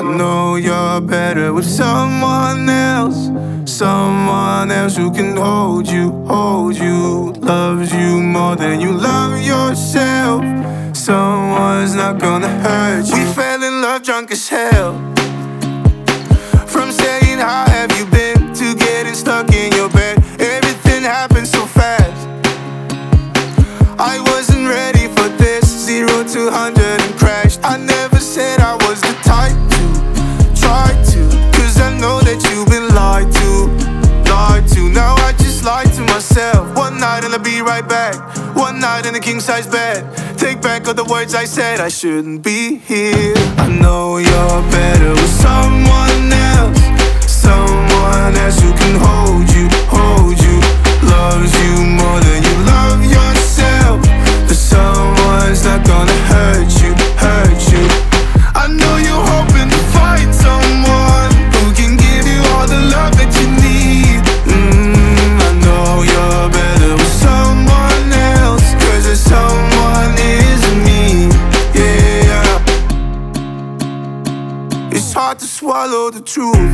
know you're better with someone else. Someone else who can hold you, loves you more than you love yourself. Someone's not gonna hurt you. We fell in love drunk as hell. From saying how have you been to getting stuck in your bed. Everything happened so fast. I wasn't ready for this. 0 to 100 and crashed. I never said I was the type to try to, cause I know that you've been lied to. Now I just lied to myself. One night and I'll be right back. One night in a king-size bed. Take back all the words I said. I shouldn't be here. I know you're better with someone else. Someone else who can hold you, loves you more than you love yourself. But someone's not gonna hurt you. I know you're hoping to find someone who can give you all the love that you need. I know you're better with someone else, cause there's someone isn't me. Yeah. It's hard to swallow the truth.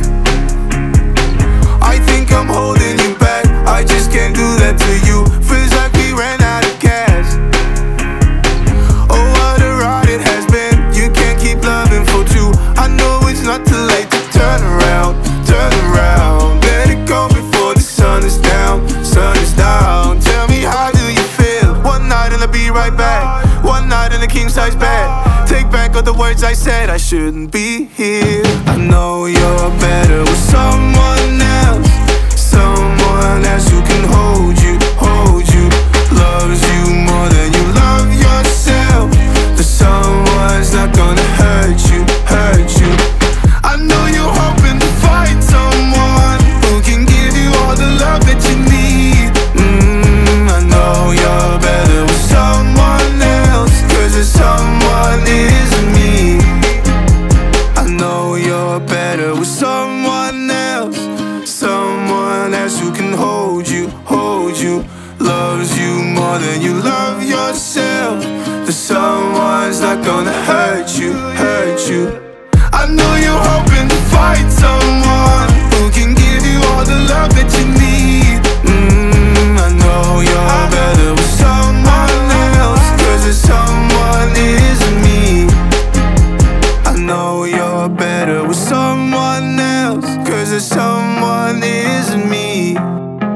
I think I'm holding you back. I just can't do that to you. Feels like we ran out of gas. Oh, what a ride it has been. You can't keep loving for two. I know it's not too late to turn around. Let it go before the sun is down. Tell me, how do you feel? One night and I'll be right back. One night in a king-size bed. Take back all the words I said. I shouldn't be here. I know you're better with someone else. Someone else who can hold you, loves you more than you love yourself. But someone's not gonna hurt you. I know you're hoping to find someone who can give you all the love that you need. I know you're better with someone else, cause there's someone isn't me. I know you're better with someone else. Someone else who can hold you, loves you more than you love yourself. But someone's not gonna hurt you. I know you're hoping to find someone